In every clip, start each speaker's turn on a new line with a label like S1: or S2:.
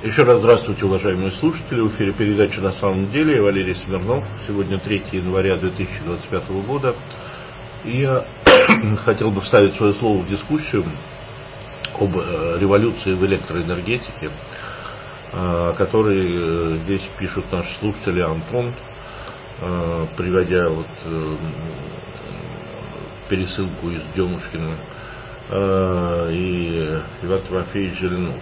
S1: Еще раз здравствуйте, уважаемые слушатели. В эфире передача «На самом деле». Я Валерий Смирнов. Сегодня 3 января 2025 года. И я хотел бы вставить свое слово в дискуссию об революции в электроэнергетике, о которой здесь пишут наши слушатели Антон, приводя пересылку из Демушкина, и Иван Тимофеевич Жиrinov.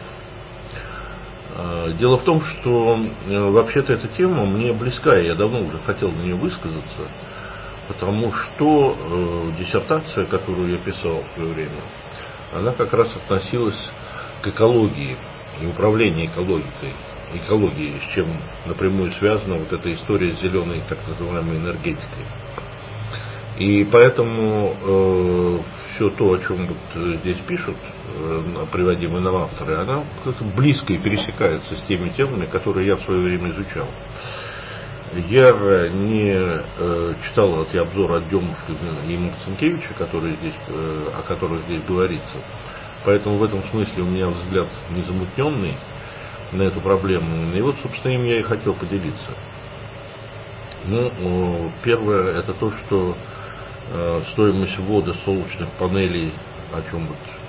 S1: Дело в том, что вообще-то эта тема мне близка, и я давно уже хотел на нее высказаться, потому что диссертация, которую я писал в свое время, она как раз относилась к экологии и управлению экологией, с чем напрямую связана вот эта история с зеленой так называемой энергетикой. И поэтому все то, о чем здесь пишут приводимые нам авторы, она как-то близко и пересекается с теми темами, которые я в свое время изучал. Я не читал эти обзоры от Демушкина и Марцинкевича, о которых здесь говорится. Поэтому в этом смысле у меня взгляд незамутненный на эту проблему. И вот, собственно, им я и хотел поделиться. Первое, это то, что стоимость ввода солнечных панелей, о чем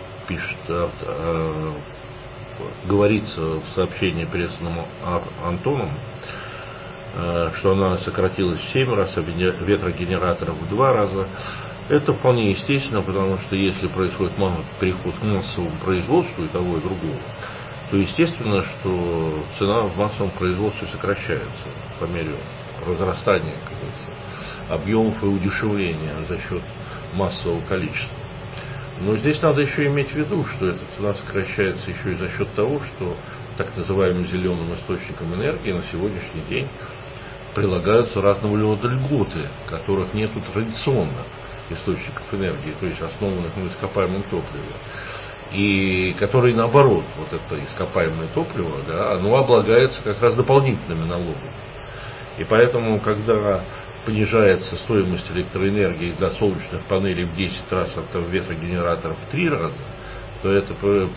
S1: говорится в сообщении, присланном Антоном, что она сократилась в 7 раз, а ветрогенераторов в 2 раза. Это вполне естественно, потому что если происходит переход к массовому производству и того, и другого, то естественно, что цена в массовом производстве сокращается по мере разрастания, объемов и удешевления за счет массового количества. Но здесь надо еще иметь в виду, что эта цена сокращается еще и за счет того, что так называемым зеленым источникам энергии на сегодняшний день прилагаются разного рода льготы, которых нету традиционно источников энергии, то есть основанных на ископаемом топливе. И которые наоборот, вот это ископаемое топливо, оно облагается как раз дополнительными налогами. И поэтому, когда понижается стоимость электроэнергии для солнечных панелей в 10 раз, а ветрогенераторов в 3 раза, то это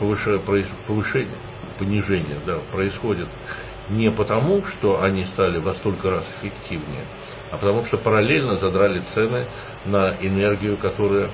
S1: понижение происходит не потому, что они стали во столько раз эффективнее, а потому что параллельно задрали цены на энергию, которая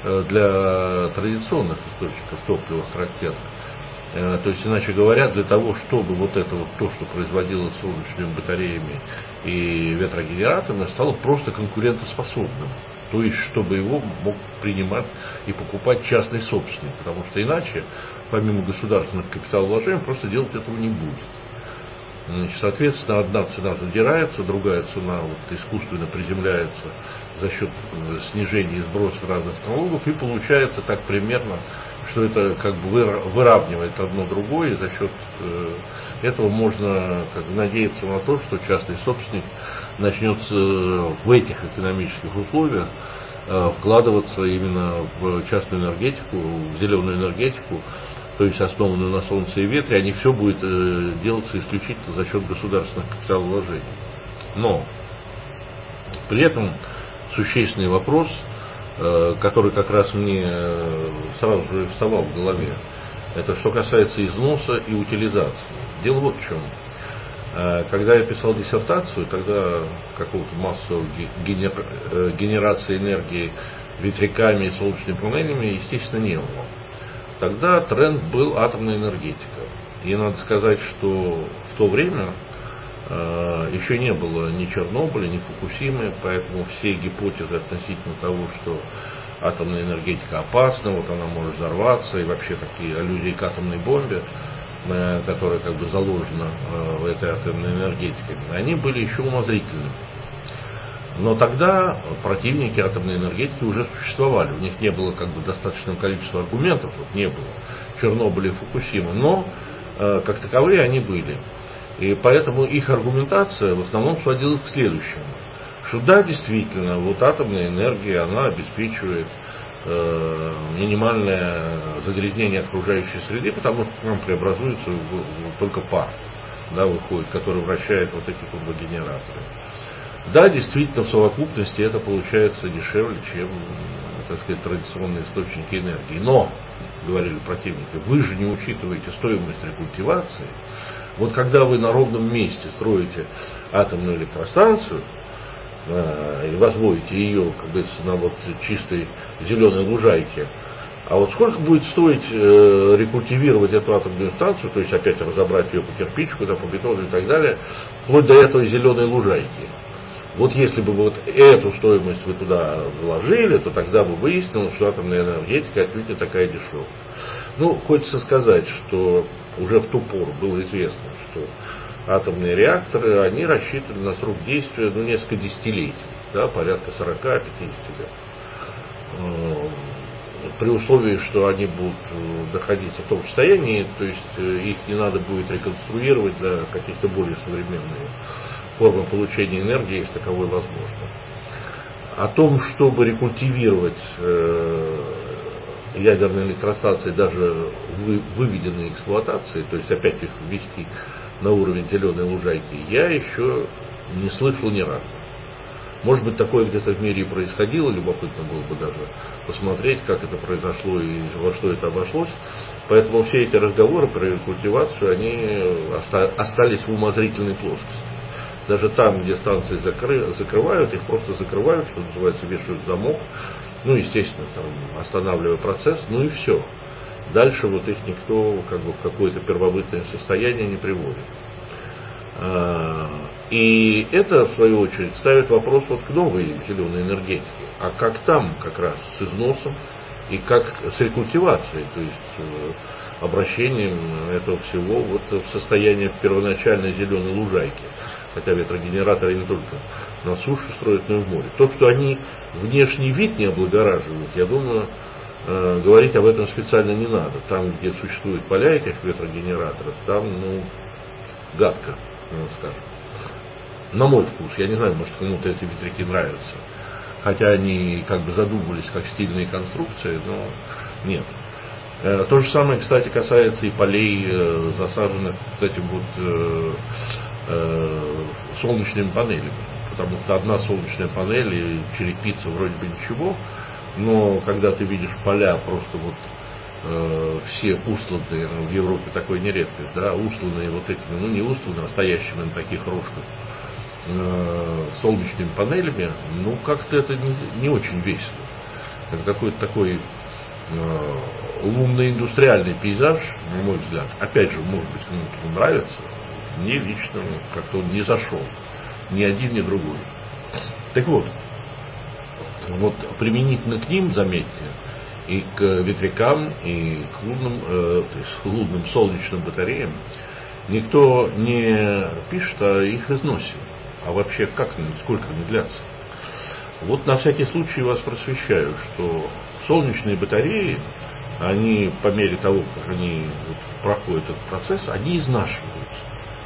S1: для традиционных источников топлива характерна. То есть, иначе говоря, для того, чтобы то, что производилось солнечными батареями и ветрогенераторами, стало просто конкурентоспособным. То есть, чтобы его мог принимать и покупать частный собственник. Потому что иначе, помимо государственных капиталовложений, просто делать этого не будет. Соответственно, одна цена задирается, другая цена искусственно приземляется за счет снижения и сброса разных налогов, и получается так примерно, что это выравнивает одно другое, и за счет этого можно надеяться на то, что частный собственник начнет в этих экономических условиях вкладываться именно в частную энергетику, в зеленую энергетику, то есть основанную на солнце и ветре, а не все будет делаться исключительно за счет государственных капиталовложений. Но при этом существенный вопрос, который как раз мне сразу же вставал в голове, это что касается износа и утилизации. Дело вот в чем. Когда я писал диссертацию, тогда какого-то массового генерации энергии ветряками и солнечными панелями, естественно, не было. Тогда тренд был атомная энергетика. И надо сказать, что в то время еще не было ни Чернобыля, ни Фукусимы, поэтому все гипотезы относительно того, что атомная энергетика опасна, она может взорваться, и вообще такие аллюзии к атомной бомбе, которая заложена в этой атомной энергетике, они были еще умозрительными. Но тогда противники атомной энергетики уже существовали, у них не было достаточного количества аргументов, не было Чернобыля и Фукусимы, но как таковые они были. И поэтому их аргументация в основном сводилась к следующему, что да, действительно, атомная энергия, она обеспечивает минимальное загрязнение окружающей среды, потому что к нам преобразуется только пар, выходит, который вращает эти турбогенераторы. Да, действительно, в совокупности это получается дешевле, чем, традиционные источники энергии. Но, говорили противники, вы же не учитываете стоимость рекультивации, Вот когда вы на ровном месте строите атомную электростанцию и возводите ее, как говорится, на вот чистой зеленой лужайке, а вот сколько будет стоить рекультивировать эту атомную станцию, то есть опять разобрать ее по кирпичику, да, по бетону и так далее, вплоть до этой зеленой лужайки. Вот если бы вот эту стоимость вы туда вложили, то тогда бы выяснилось, что атомная энергетика отнюдь не такая дешевая. Ну, хочется сказать, что уже в ту пору было известно, что атомные реакторы, они рассчитаны на срок действия, несколько десятилетий, да, порядка 40-50 лет. При условии, что они будут находиться в том состоянии, то есть их не надо будет реконструировать для каких-то более современных формы получения энергии, если таковой возможно. О том, чтобы рекультивировать ядерные электростанции, даже выведенные эксплуатации, то есть опять их ввести на уровень зеленой лужайки, я еще не слышал ни разу. Может быть, такое где-то в мире и происходило, любопытно было бы даже посмотреть, как это произошло и во что это обошлось. Поэтому все эти разговоры про рекультивацию, они остались в умозрительной плоскости. Даже там, где станции закрывают, их просто закрывают, что называется, вешают замок, естественно, там, останавливая процесс, и все. Дальше вот их никто как бы в какое-то первобытное состояние не приводит. И это, в свою очередь, ставит вопрос вот к новой зеленой энергетике. А как там как раз с износом и как с рекультивацией, то есть обращением этого всего вот в состояние первоначальной зеленой лужайки. Хотя ветрогенераторы не только на суше строят, но и в море. То, что они внешний вид не облагораживают, я думаю, говорить об этом специально не надо. Там, где существуют поля этих ветрогенераторов, там, гадко, скажем. На мой вкус, я не знаю, может, кому-то эти ветряки нравятся. Хотя они как бы задумывались как стильные конструкции, но нет. То же самое, кстати, касается и полей, засаженных этим вот солнечными панелями. Потому что одна солнечная панель и черепица вроде бы ничего, но когда ты видишь поля просто вот все устланные, в Европе такой не редкость, да, устланные вот этими, не устланные, а стоящими на таких рожках солнечными панелями, как-то это не очень весело. Это какой-то такой лунно-индустриальный пейзаж, на мой взгляд. Опять же, может быть, кому-то нравится, мне лично как-то он не зашел. Ни один, ни другой. Так вот применительно к ним, заметьте, и к ветрякам, и к лунным солнечным батареям никто не пишет о их износе. А вообще, сколько они длятся? Вот на всякий случай вас просвещаю, что солнечные батареи, они по мере того, как они проходят этот процесс, они изнашиваются.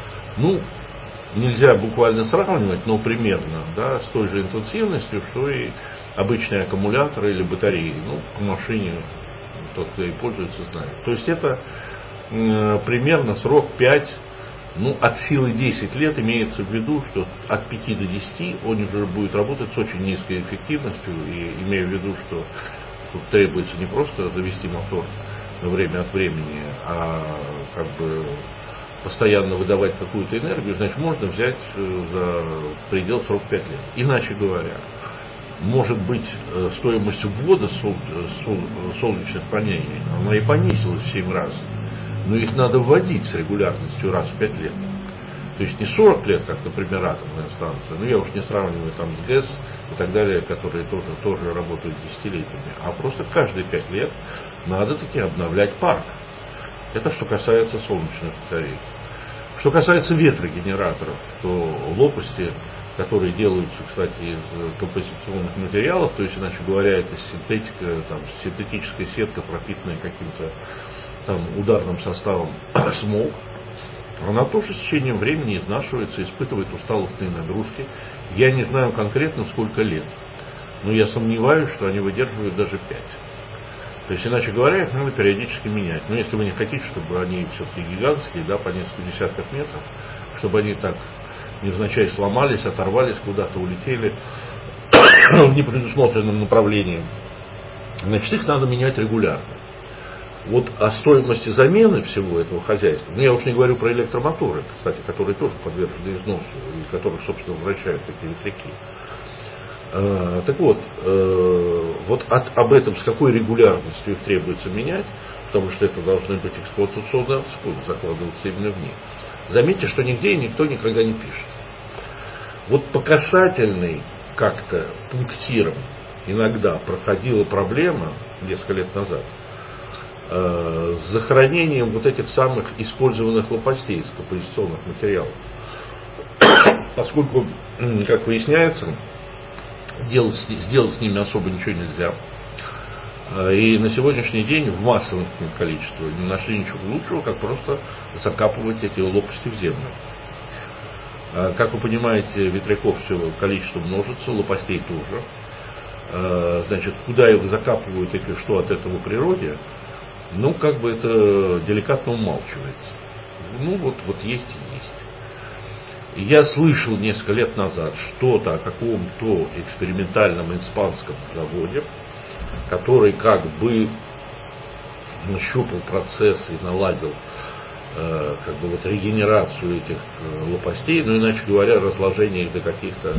S1: Нельзя буквально сравнивать, но примерно, да, с той же интенсивностью, что и обычные аккумуляторы или батареи. По машине тот, кто и пользуется, знает. То есть это примерно срок 5, от силы 10 лет, имеется в виду, что от 5 до 10 он уже будет работать с очень низкой эффективностью, и имея в виду, что тут требуется не просто завести мотор на время от времени, а как бы постоянно выдавать какую-то энергию, значит, можно взять за предел 45 лет. Иначе говоря, может быть, стоимость ввода солнечных панелей, она и понизилась в 7 раз, но их надо вводить с регулярностью раз в 5 лет. То есть не 40 лет, как, например, атомная станция, я уж не сравниваю там с ГЭС и так далее, которые тоже работают десятилетиями, а просто каждые 5 лет надо таки обновлять парк. Это что касается солнечных батарей. Что касается ветрогенераторов, то лопасти, которые делаются, кстати, из композиционных материалов, то есть, иначе говоря, это синтетическая сетка, пропитанная каким-то ударным составом смол, она тоже с течением времени изнашивается, испытывает усталостные нагрузки. Я не знаю конкретно сколько лет, но я сомневаюсь, что они выдерживают даже 5. То есть, иначе говоря, их надо периодически менять. Но если вы не хотите, чтобы они все-таки гигантские, по несколько десятков метров, чтобы они так невзначай сломались, оторвались, куда-то улетели в непредусмотренном направлении, значит, их надо менять регулярно. Вот о стоимости замены всего этого хозяйства, ну я уж не говорю про электромоторы, кстати, которые тоже подвержены износу, и которых, собственно, вращают такие ветряки. Так вот, об этом, с какой регулярностью их требуется менять, потому что это должны быть эксплуатационные расходы, закладываться именно в них. Заметьте, что нигде и никто никогда не пишет. Вот по касательной как-то пунктирам иногда проходила проблема несколько лет назад с захоронением вот этих самых использованных лопастей из композиционных материалов. Поскольку, как выясняется, сделать с ними особо ничего нельзя. И на сегодняшний день в массовом количестве не нашли ничего лучшего, как просто закапывать эти лопасти в землю. Как вы понимаете, ветряков все количество множится, лопастей тоже. Значит, куда их закапывают и что от этого природе, ну, как бы это деликатно умалчивается. Ну, вот есть и есть. Я слышал несколько лет назад что-то о каком-то экспериментальном испанском заводе, который как бы нащупал процесс и наладил как бы вот регенерацию этих лопастей, ну, иначе говоря, разложение их до каких-то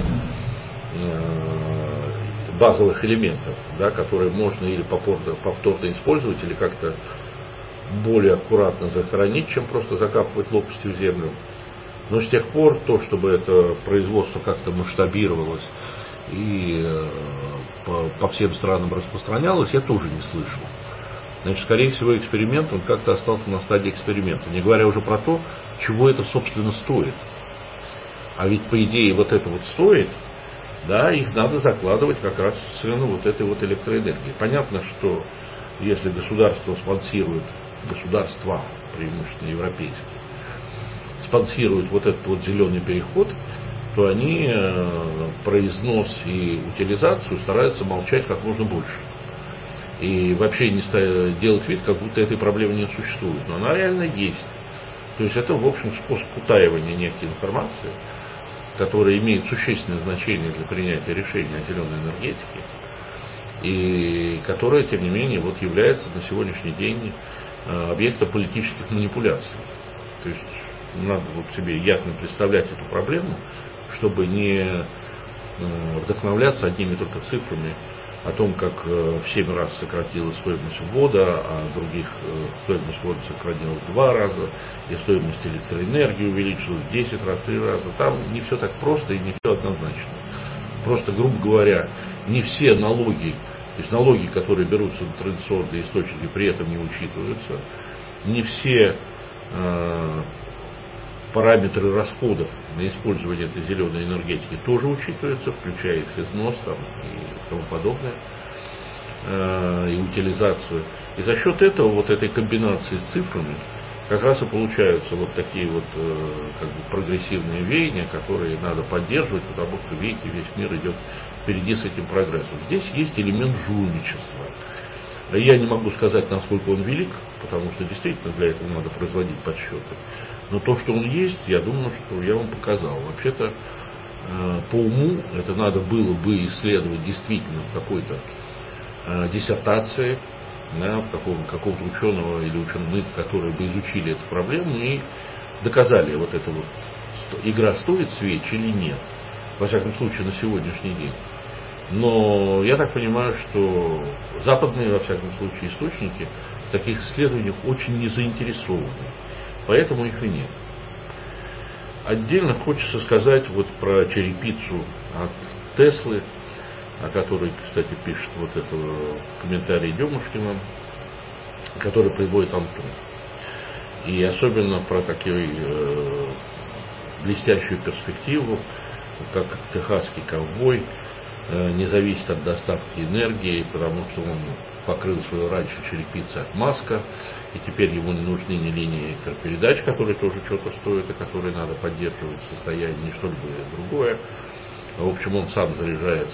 S1: базовых элементов, да, которые можно или повторно использовать, или как-то более аккуратно захоронить, чем просто закапывать лопасти в землю. Но с тех пор то, чтобы это производство как-то масштабировалось и по всем странам распространялось, я тоже не слышал. Значит, скорее всего, эксперимент, он как-то остался на стадии эксперимента. Не говоря уже про то, чего это, собственно, стоит. А ведь, по идее, вот это вот стоит, да, их надо закладывать как раз в цену вот этой вот электроэнергии. Понятно, что если государство спонсирует, государства, преимущественно европейские, спонсируют вот этот вот зеленый переход, то они про износ и утилизацию стараются молчать как можно больше. И вообще не делать вид, как будто этой проблемы не существует. Но она реально есть. То есть это, в общем, способ утаивания некой информации, которая имеет существенное значение для принятия решения о зеленой энергетике, и которая, тем не менее, вот является на сегодняшний день объектом политических манипуляций. То есть надо вот себе ясно представлять эту проблему, чтобы не вдохновляться одними только цифрами о том, как в 7 раз сократилась стоимость ввода, а других стоимость ввода сократилась в 2 раза, и стоимость электроэнергии увеличилась в 10 раз, в 3 раза. Там не все так просто и не все однозначно. Просто, грубо говоря, не все налоги, то есть налоги, которые берутся на традиционные источники, при этом не учитываются, не все параметры расходов на использование этой зеленой энергетики тоже учитываются, включая их износ там, и тому подобное, и утилизацию. И за счет этого, вот этой комбинации с цифрами, как раз и получаются вот такие вот как бы прогрессивные веяния, которые надо поддерживать, потому что, видите, весь мир идет впереди с этим прогрессом. Здесь есть элемент жульничества. Я не могу сказать, насколько он велик, потому что действительно для этого надо производить подсчеты. Но то, что он есть, я думаю, что я вам показал. Вообще-то, по уму, это надо было бы исследовать действительно в какой-то диссертации, да, какого-то ученого или ученых, которые бы изучили эту проблему и доказали, вот эта вот игра стоит свеч или нет. Во всяком случае, на сегодняшний день. Но я так понимаю, что западные, во всяком случае, источники в таких исследованиях очень не заинтересованы. Поэтому их и нет. Отдельно хочется сказать вот про черепицу от Теслы, о которой, кстати, пишет вот этот комментарий Демушкина, который приводит Антон. И особенно про такую блестящую перспективу, как техасский ковбой не зависит от доставки энергии, потому что он покрыл свою раньше черепицей от Маска, и теперь ему не нужны ни линии электропередач, которые тоже что-то стоят, и которые надо поддерживать в состоянии, ни что-либо другое. В общем, он сам заряжает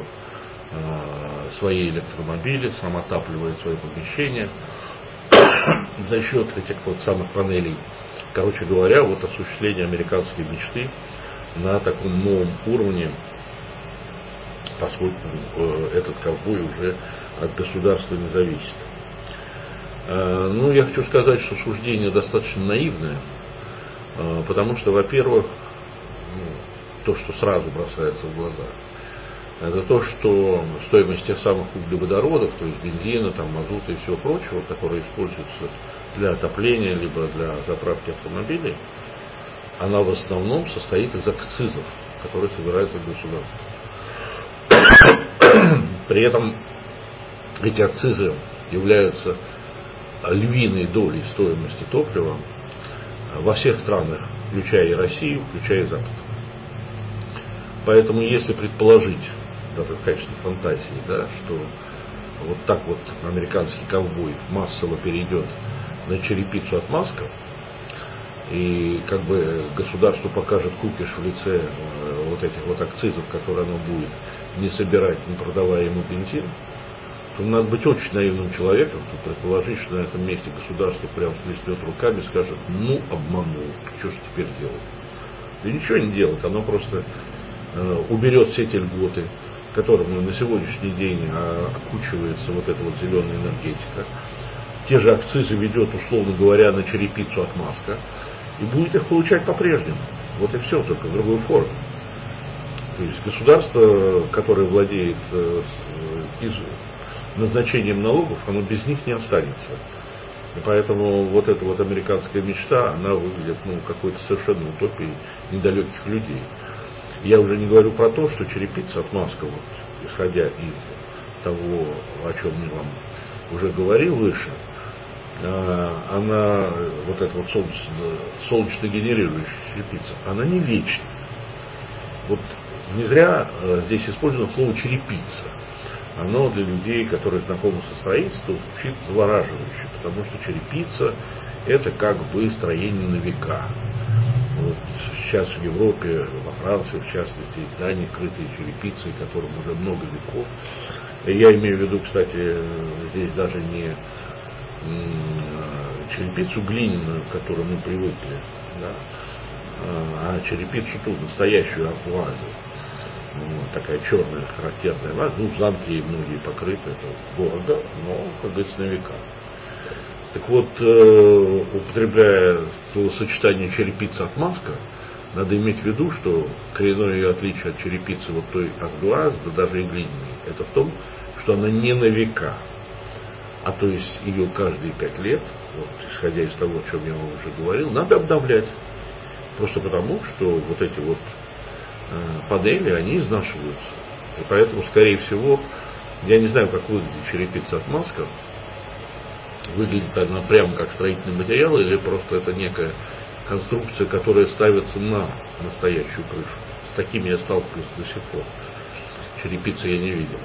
S1: свои электромобили, сам отапливает свои помещения за счет этих вот самых панелей. Короче говоря, вот осуществление американской мечты на таком новом уровне, поскольку этот ковбой уже от государства не зависит. Ну, я хочу сказать, что суждение достаточно наивное, потому что, во-первых, то, что сразу бросается в глаза, это то, что стоимость тех самых углеводородов, то есть бензина, там, мазута и всего прочего, которые используются для отопления, либо для заправки автомобилей, она в основном состоит из акцизов, которые собираются в государстве. При этом эти акцизы являются львиной долей стоимости топлива во всех странах, включая и Россию, включая и Запад. Поэтому если предположить, даже в качестве фантазии, да, что вот так вот американский ковбой массово перейдет на черепицу от Маска, и как бы государству покажет кукиш в лице вот этих вот акцизов, которые оно будет не собирать, не продавая ему бензин, то надо быть очень наивным человеком, чтобы предположить, что на этом месте государство прям всплеснет руками и скажет: ну, обманул, что же теперь делать? И ничего не делает, оно просто уберет все те льготы, которыми на сегодняшний день окучивается вот эта вот зеленая энергетика. Те же акцизы ведет, условно говоря, на черепицу от Маска, и будет их получать по-прежнему. Вот и все, только в другой форме. То есть государство, которое владеет назначением налогов, оно без них не останется. И поэтому вот эта вот американская мечта, она выглядит какой-то совершенно утопией недалеких людей. Я уже не говорю про то, что черепица от Маска, вот, исходя из того, о чем я вам уже говорил выше, она, вот эта вот солнечно генерирующая черепица, она не вечна. Вот не зря здесь использовано слово черепица. Оно для людей, которые знакомы со строительством, звучит завораживающе, потому что черепица — это как бы строение на века. Вот сейчас в Европе, во Франции, в частности, здания, крытые черепицей, которым уже много веков. Я имею в виду, кстати, здесь даже не черепицу глиняную, к которой мы привыкли, да, а черепицу ту, настоящую артуазию. Такая черная характерная ваза. Замки многие покрыты, это дорого, но, как говорится, на века. Так вот, употребляя словосочетание черепица от Маска, надо иметь в виду, что коренное ее отличие от черепицы вот той артуаз, да даже и глиняной, это в том, что она не на века. А то есть ее каждые 5 лет, вот, исходя из того, о чем я вам уже говорил, надо обновлять. Просто потому, что вот эти вот панели, они изнашиваются. И поэтому, скорее всего, я не знаю, как выглядит черепица от Маска. Выглядит она прямо как строительный материал, или просто это некая конструкция, которая ставится на настоящую крышу. С такими я сталкиваюсь до сих пор. Черепицы я не видел.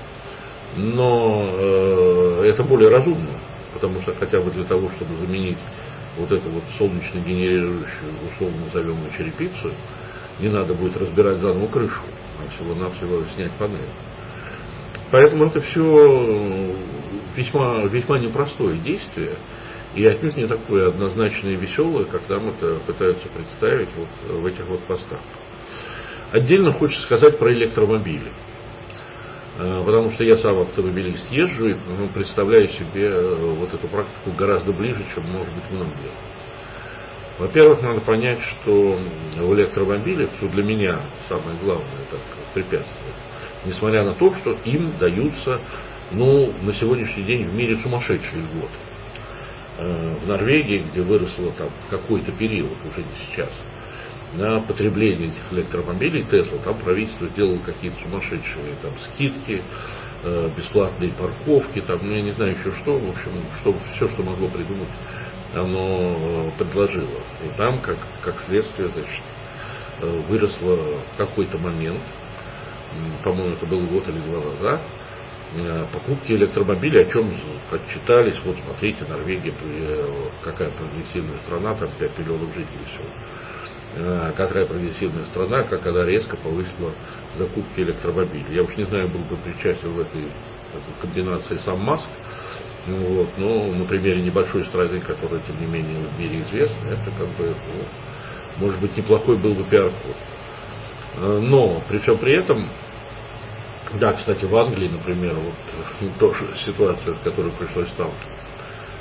S1: Но это более разумно, потому что хотя бы для того, чтобы заменить вот эту вот солнечно генерирующую, условно назовем ее черепицу, не надо будет разбирать заново крышу, а всего-навсего снять панель. Поэтому это все весьма, весьма непростое действие, и отнюдь не такое однозначное и веселое, как нам это пытаются представить вот в этих вот постах. Отдельно хочется сказать про электромобили. Потому что я сам автомобилист, езжу и представляю себе вот эту практику гораздо ближе, чем, может быть, многие. Во-первых, надо понять, что в электромобилях, что для меня самое главное так, препятствие, несмотря на то, что им даются, на сегодняшний день в мире сумасшедшие льготы. В Норвегии, где выросло там в какой-то период, уже не сейчас, на потребление этих электромобилей Tesla, там правительство сделало какие-то сумасшедшие там скидки, бесплатные парковки, там, я не знаю еще что, в общем, все, что могло придумать, оно предложило. И там, как следствие, значит, выросло в какой-то момент, по-моему, это был год или 2 назад, покупки электромобилей, о чем отчитались, вот смотрите, Норвегия, какая прогрессивная страна, там 5 миллионов жителей всего. Какая прогрессивная страна, как она резко повысила закупки электромобилей. Я уж не знаю, был бы причастен в этой комбинации сам Маск, но на примере небольшой страны, которая, тем не менее, в мире известна, это как бы, может быть, неплохой был бы пиар-ход. Но при всем при этом, да, кстати, в Англии, например, вот тоже ситуация, с которой пришлось сталкиваться.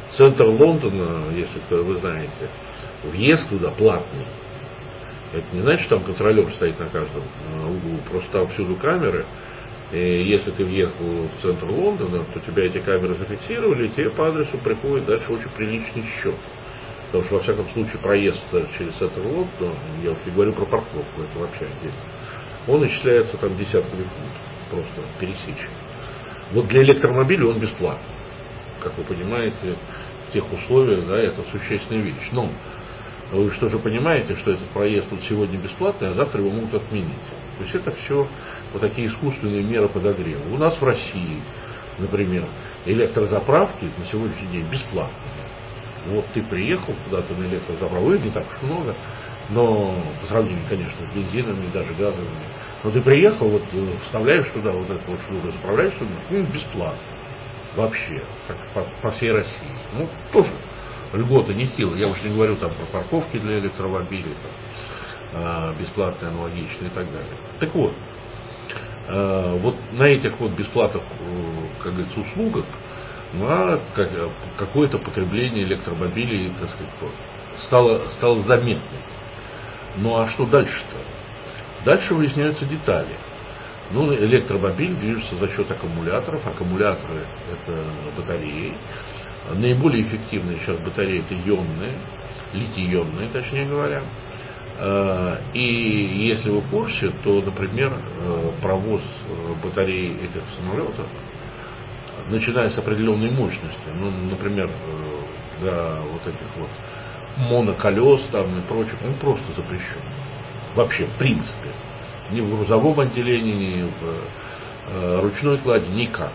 S1: Центр Лондона, если вы знаете, въезд туда платный. Это не значит, что там контролер стоит на каждом углу, просто там всюду камеры. И если ты въехал в центр Лондона, то тебя эти камеры зафиксировали, и тебе по адресу приходит дальше очень приличный счет. Потому что, во всяком случае, проезд через центр Лондона, я уж не говорю про парковку, это вообще отдельно, он исчисляется там десятками фунтов, просто пересечь. Вот для электромобиля он бесплатный. Как вы понимаете, в тех условиях, да, это существенная вещь. Но вы что же понимаете, что этот проезд вот сегодня бесплатный, а завтра его могут отменить. То есть это все вот такие искусственные меры подогрева. У нас в России, например, электрозаправки на сегодняшний день бесплатные. Вот ты приехал куда-то на электрозаправку, их не так уж много, но по сравнению, конечно, с бензином и даже газовыми. Но ты приехал, вот вставляешь туда вот эту вот штуку, заправляешь туда, бесплатно. Вообще, как по всей России. Ну, тоже льготы нехилые. Я уж не говорю там про парковки для электромобилей, там, бесплатные, аналогичные и так далее. Так вот, вот на этих вот бесплатных, как говорится, услугах на какое-то потребление электромобилей, так сказать, стало заметным. Ну а что дальше-то? Дальше выясняются детали. Ну, электромобиль движется за счет аккумуляторов. Аккумуляторы — это батареи. Наиболее эффективные сейчас батареи — это ионные, литий-ионные, точнее говоря. И если вы в курсе, то, например, провоз батарей этих самолетов, начиная с определенной мощности, ну, например, для вот этих вот моноколес там и прочих, он просто запрещен. Вообще, в принципе. Ни в грузовом отделении, ни в ручной клади, никак.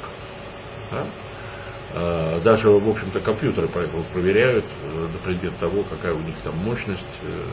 S1: Да? Даже, в общем-то, компьютеры поэтому проверяют на предмет того, какая у них там мощность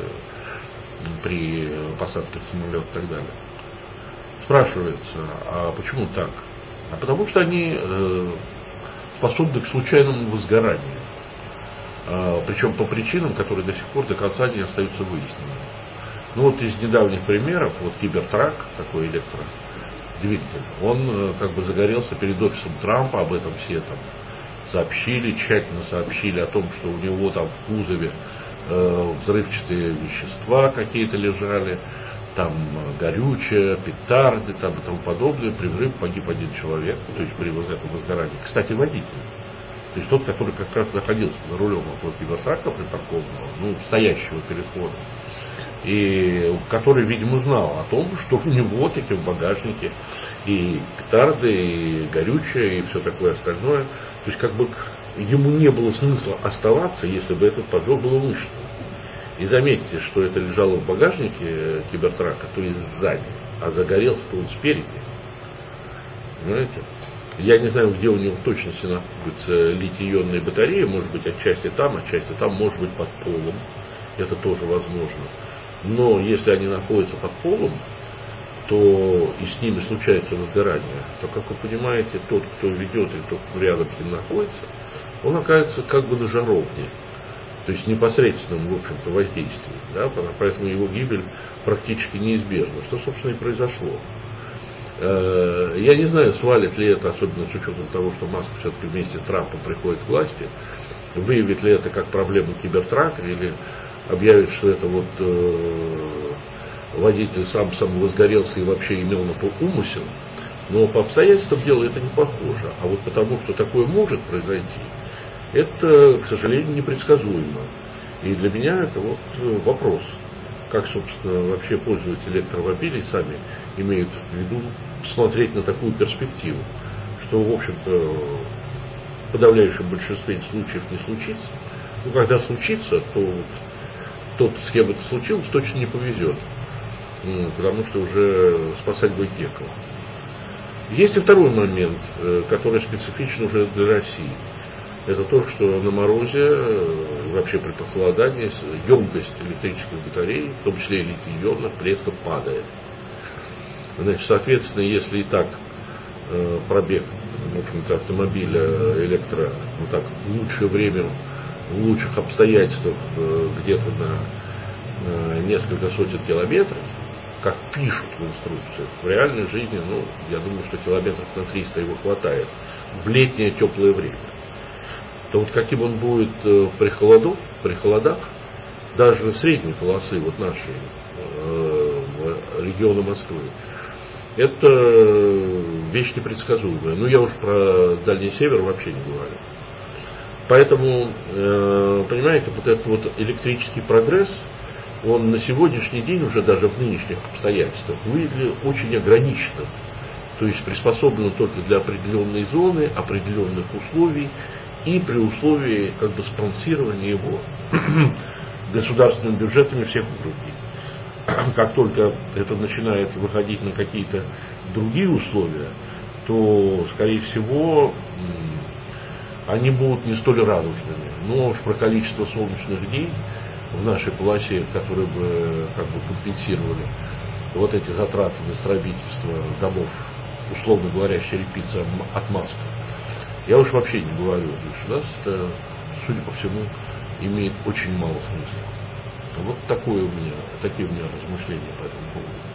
S1: при посадке в самолет и так далее. Спрашивается, а почему так? А потому что они способны к случайному возгоранию. Причем по причинам, которые до сих пор до конца не остаются выясненными. Ну вот из недавних примеров, вот Кибертрак, такой электродвигатель, он как бы загорелся перед офисом Трампа, об этом все там сообщили, тщательно сообщили о том, что у него там в кузове взрывчатые вещества какие-то лежали, там горючее, петарды там, и тому подобное. При взрыве погиб один человек, то есть при вот этом возгорании. Кстати, водитель. То есть тот, который как раз находился за рулем около Кибертрака припаркованного, ну, стоящего перед входом, и который, видимо, знал о том, что у него таки в багажнике и петарды, и горючее, и все такое остальное. То есть как бы ему не было смысла оставаться, если бы этот поджог был умышленным. И заметьте, что это лежало в багажнике Кибертрака, то есть сзади, а загорелся-то он спереди. Понимаете? Я не знаю, где у него в точности находятся литий-ионные батареи, может быть, отчасти там, может быть, под полом. Это тоже возможно. Но если они находятся под полом, то и с ними случается возгорание, то, как вы понимаете, тот, кто ведет, и тот, кто рядом с ним находится, он оказывается как бы на жаровне. То есть непосредственном, в общем-то, воздействии. Да? Поэтому его гибель практически неизбежна. Что, собственно, и произошло. Я не знаю, свалит ли это, особенно с учетом того, что Маск все-таки вместе с Трампом приходит к власти, выявит ли это как проблему Кибертрака, или объявит, что это вот водитель сам возгорелся и вообще имел на то умысел. Но по обстоятельствам дела это не похоже. А вот потому, что такое может произойти, это, к сожалению, непредсказуемо. И для меня это вот вопрос, как, собственно, вообще пользователи электромобилей сами имеют в виду смотреть на такую перспективу, что, в общем-то, в подавляющем большинстве случаев не случится. Ну, когда случится, то тот, с кем это случилось, точно не повезет, потому что уже спасать будет некого. Есть и второй момент, который специфичен уже для России. Это то, что на морозе, вообще при похолодании, емкость электрических батарей, в том числе и литий-ионных, резко падает. Значит, соответственно, если и так пробег, в общем-то, автомобиля так, в лучшее время, в лучших обстоятельствах, где-то на несколько сотен километров, как пишут в инструкциях, в реальной жизни, я думаю, что километров на 300 его хватает в летнее теплое время. то вот каким он будет при холодах, даже средней полосы, вот нашей, региона Москвы, это вещь непредсказуемая. Ну, я уж про Дальний Север вообще не говорю. Поэтому, понимаете, вот этот вот электрический прогресс, он на сегодняшний день уже даже в нынешних обстоятельствах выглядит очень ограниченным. То есть приспособлено только для определенной зоны, определенных условий и при условии как бы спонсирования его государственными бюджетами всех уровней. Как только это начинает выходить на какие-то другие условия, то, скорее всего, они будут не столь радужными. Но уж про количество солнечных дней в нашей полосе, которые бы как бы компенсировали вот эти затраты на строительство домов, условно говоря, черепица от маста, я уж вообще не говорю. То есть у нас это, судя по всему, имеет очень мало смысла. Вот такие у меня размышления по этому поводу.